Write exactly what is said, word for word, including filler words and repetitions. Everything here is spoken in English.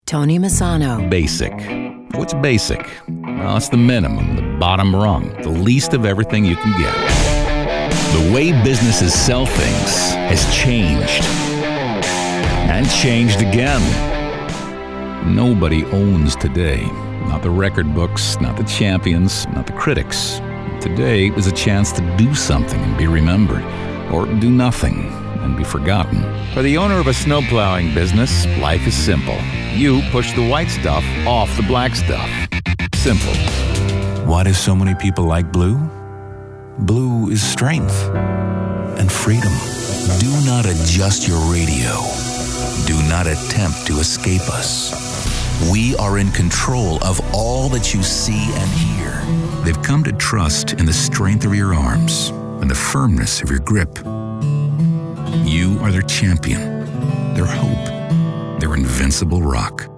Tony Massano. Basic. What's basic? Well, it's the minimum, the bottom rung, the least of everything you can get. The way businesses sell things has changed. And changed again. Nobody owns today. Not the record books, not the champions, not the critics. Today is a chance to do something and be remembered, or do nothing and be forgotten. For the owner of a snowplowing business, life is simple. You push the white stuff off the black stuff. Simple. Why do so many people like blue? Blue is strength and freedom. Do not adjust your radio. Do not attempt to escape us. We are in control of all that you see and hear. They've come to trust in the strength of your arms and the firmness of your grip. You are their champion, their hope, their invincible rock.